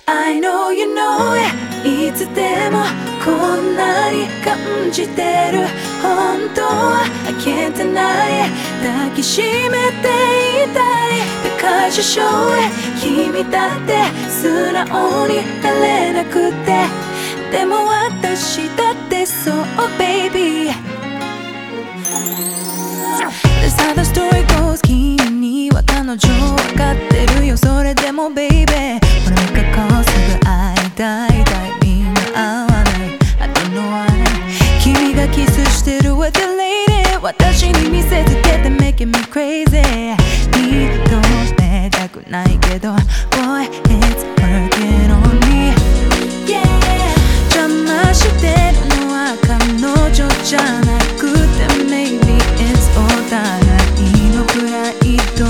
I know you know it いつでもこんなに感じてる本当は I can't deny it 抱きしめていたい Because you show it 君だって素直になれなくてでも私だってそう baby That's how the story goes 君には彼女分かってるよそれでも baby 俺がこうすぐ会いたいタイミング合わない I don't know why 君がキスしてる with your lady 私に見せつけて making me crazy 認めたくないけど Boy it's working on me Yeah 邪魔してるのは彼女じゃなくて Maybe it's お互いのプライド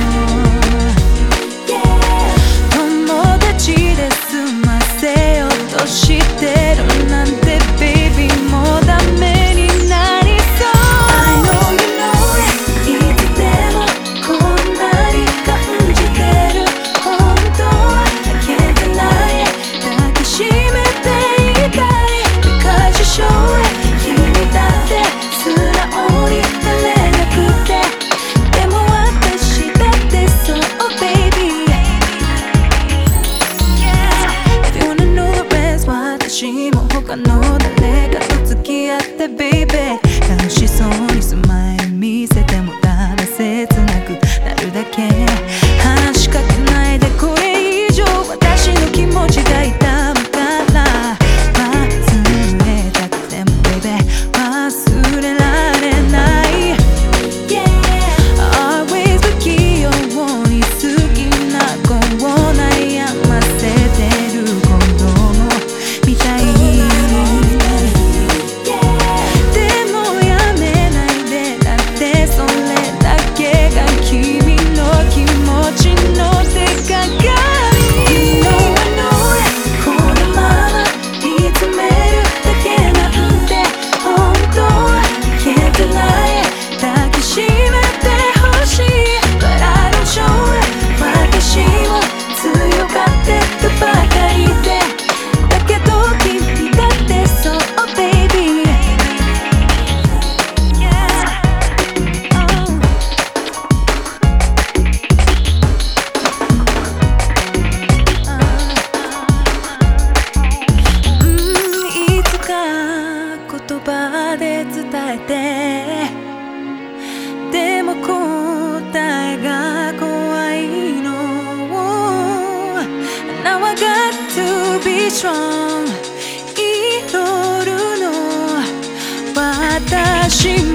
友達で済ませようとしてるなんて Baby もうダメになりそう I know you know it いつでもこんなに感じてる本当は I can't deny it 抱きしめていたい Because you show it 君だって素直になれなくてでも私だってそう baby If you wanna know the rest 私も他の誰かと付き合って baby 楽しそうにスマイル見せてもただ切なくなるだけ話しかけないでこれ以上私の気持ちが痛むから忘れたくても baby 忘れられない Yeah Always 不器用に好きな子を悩ませてる子供みたいでもやめないでだってそれだけが君の気持ちの手がかり You know I know it このまま見つめるだけなんて本当は Can't deny it 抱きしめてほしい But I don't show it 私も強がってるばかりでだけど君だってそう babyいつか言葉で伝えてでも答えが怖いの Now I got to be strong 祈るの私